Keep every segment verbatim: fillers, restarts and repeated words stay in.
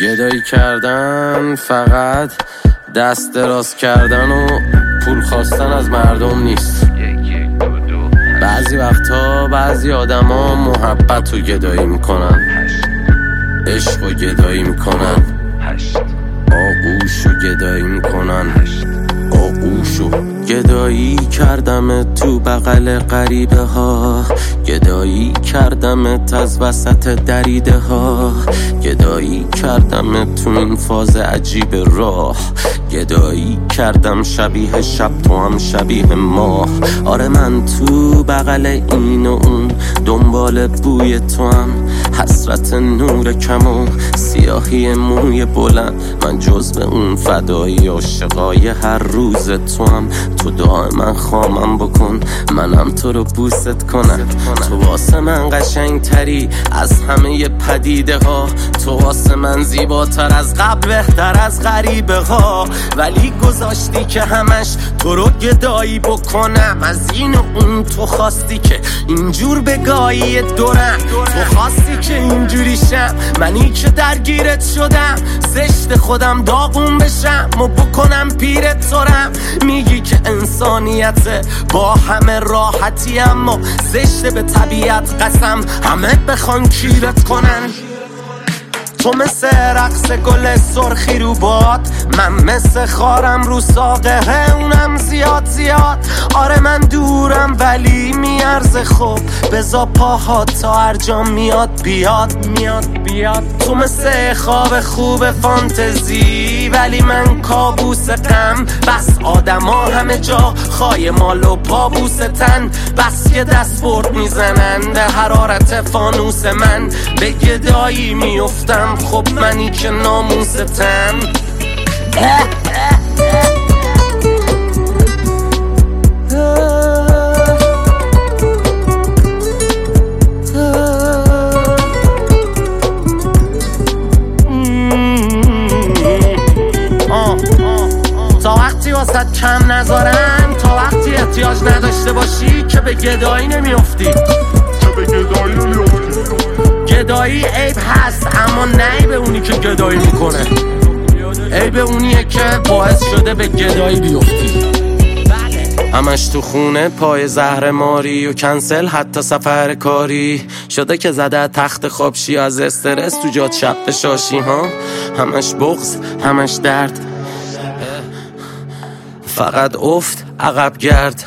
گدایی کردن فقط دست دراز کردن و پول خواستن از مردم نیست. بعضی وقتا بعضی آدم ها محبت رو گدایی میکنن، عشق رو گدایی میکنن، آغوش رو گدایی میکنن. آغوش رو گدایی کردم تو بغل غریبه ها، گدایی کردم از وسط دریده ها، گدایی کردم تو این فاز عجیب راه، گدایی کردم شبیه شب تو هم شبیه ماه. آره من تو بغل این و اون دنبال بوی تو هم، حسرت نور کم و سیاهی موی بلند. من جزو اون فدایی عاشقای هر روز تو هم. تو دائما خامم بکن منم تو رو بوست کنم. تو واسه من قشنگ تری از همه پدیده ها، تو واسه من زیباتر از قبل بهتر از غریبه ها. ولی گذاشتی که همش تو رو گدایی بکنم، از این و اون تو خواستی که اینجور بگایی دورم، تو خواستی که اینجوری شم منی که درگیرت شدم. زشت خودم داغون بشم و بکنم پیرت ترم. میگی که انسانیت با همه راحتی، اما زشت به طبیعت قسم همه بخوان کیرت کنن. تو مثل رقص گل سرخی رو باد، من مثل خارم رو ساقه اونم زیاد زیاد. آره من دورم ولی میارزه خوب، بزا پاها تا هر جا میاد بیاد میاد بیاد. تو مثل خواب خوب فانتزی ولی من کابوس غم. بس آدما همه جا خای مال و پابوس تن، بس یه دست برد میزنن به حرارت فانوس من. به گدایی میفتم خب منی که ناموستم. تا وقتی واسط کم نذارم، تا وقتی احتیاج نداشته باشی که به گدایی نمیافتی، که به گدایی نمیافتی. گدایی عیب هست اما نه به اونی که گدایی میکنه، عیب اونیه که باعث شده به گدایی بیفتی. همش تو خونه پای زهر ماری و کنسل حتی سفر کاری شده که زده تخت خوابشی، از استرس تو جات شب شاشی ها. همش بغض همش درد، فقط افت عقب گرد.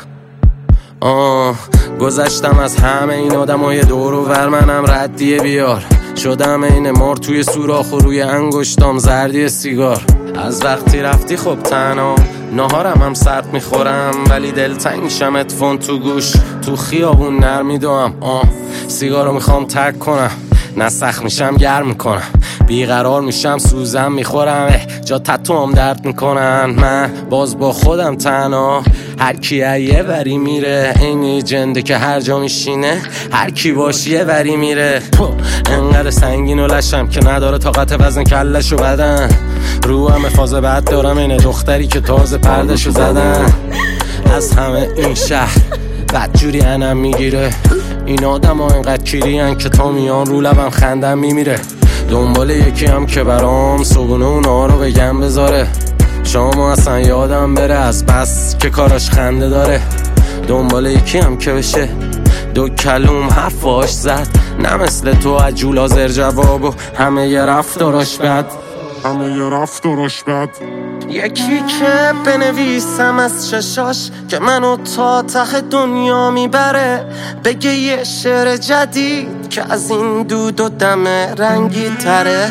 آه گذشتم از همه این آدمای دور و ور، منم ردیه بیار شدم این مار توی سوراخ و روی انگشتام زردی سیگار. از وقتی رفتی خب تنها نهارم هم سرد میخورم، ولی دلتنگ شم اتفون تو گوش تو خیابون نرمیدوام. آه سیگارو میخوام ترک کنم، نه سخت میشم گرم میکنم، بیقرار میشم سوزم میخورم، جا تتوام درد میکنن. من باز با خودم تنها، هر کی یه وری میره، اینی جنده که هر جا میشینه هر کی باشه یه وری میره. انقدر سنگین و لشم که نداره طاقت وزن کلشو بدن، رو همه فاز بد دارم اینه دختری که تازه پردشو زدن. از همه این شهر بدجوری انم میگیره، این آدم ها اینقدر کیرین که تا میان رو لبم خندم میمیره. دنبال یکی هم که برام صبونه و نهارو بگم بذاره، شما اصلا یادم بره از بس که کاراش خنده داره. دنبال یکی هم که بشه دو کلوم حرفاش زد، نه مثل تو عجول آزر جواب و همه یه رفتاراش بد، همه یه رفتاراش بد. یکی که بنویسم از چشاش که منو تا ته دنیا میبره، بگه یه شعر جدید که از این دود و دم رنگی تره.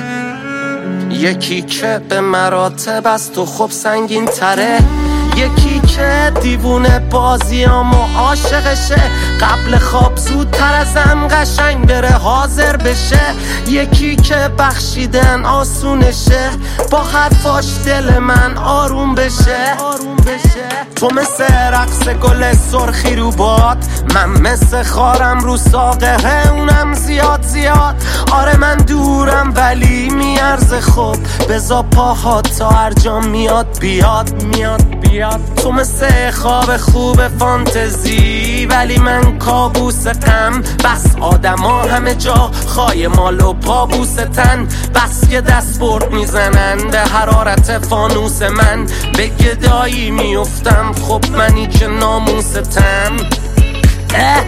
یکی که به مراتب از تو خوب سنگین تره، یکی که دیوونه بازیام و عاشقشه، قبل خواب زودتر ازم قشنگ بره حاضر بشه. یکی که بخشیدن آسونشه، با حرفاش دل من آروم بشه. تو مثل رقص گل سرخی رو باد، من مثل خارم رو ساقه اونم زیاد زیاد. آره من دورم ولی میارزه خوب، بزا پاها تا هر جا میاد بیاد میاد بیاد. بیاد. تو مثل خواب خوب فانتزی ولی من کابوس غم. بس آدما همه جا خای مال و پابوس تن. بس که دست برد میزنن به حرارت فانوس من. به گدایی میفتم خب منی که ناموستم. اه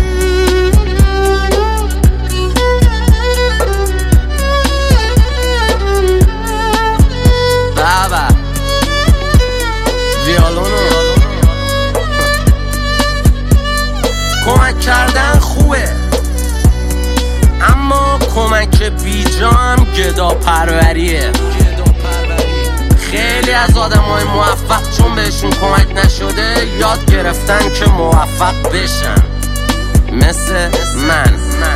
بابا ویالونو کمک کردن خوبه اما کمک بیجا هم گدا پروریه. خیلی از آدم های موفق چون بهشون کمک نشده یاد گرفتن که موفق بشن. مثل من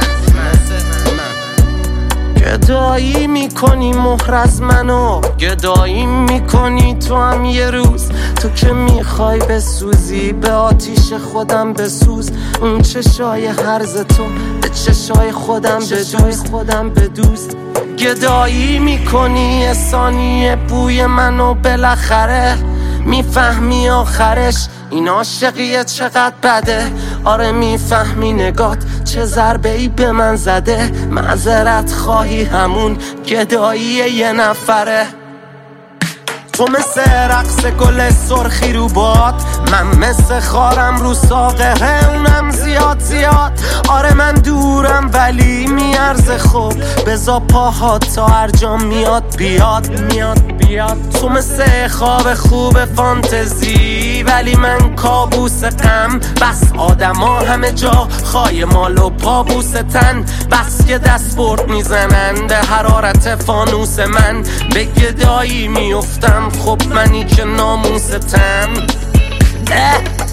گدایی میکنی مهر از منو، گدایی میکنی تو هم یه روز. تو که میخوای بسوزی به آتیش خودم بسوز. اون چشای هرز تو به چشای خودم بدوز خودم بدوز. گدایی میکنی ثانیه بوی منو بالاخره میفهمی آخرش این عاشقیه چقدر بده. آره میفهمی نگات چه ضربه ای به من زده. معذرت خواهی همون گدایی یه نفره. تو مثل رقص گل سرخی رو باد، من مثل خارم رو ساقه اونم زیاد زیاد. آره من دورم ولی میارزه خوب بزا پاهات تا هر جا میاد بیاد میاد بیاد. تو مثل خواب خوب فانتزی ولی من کابوس غم. بس آدما همه جا خای مال و پابوس تن. بس که دست برد میزنن به حرارت فانوس من. به گدایی میفتم خب منی که ناموستم.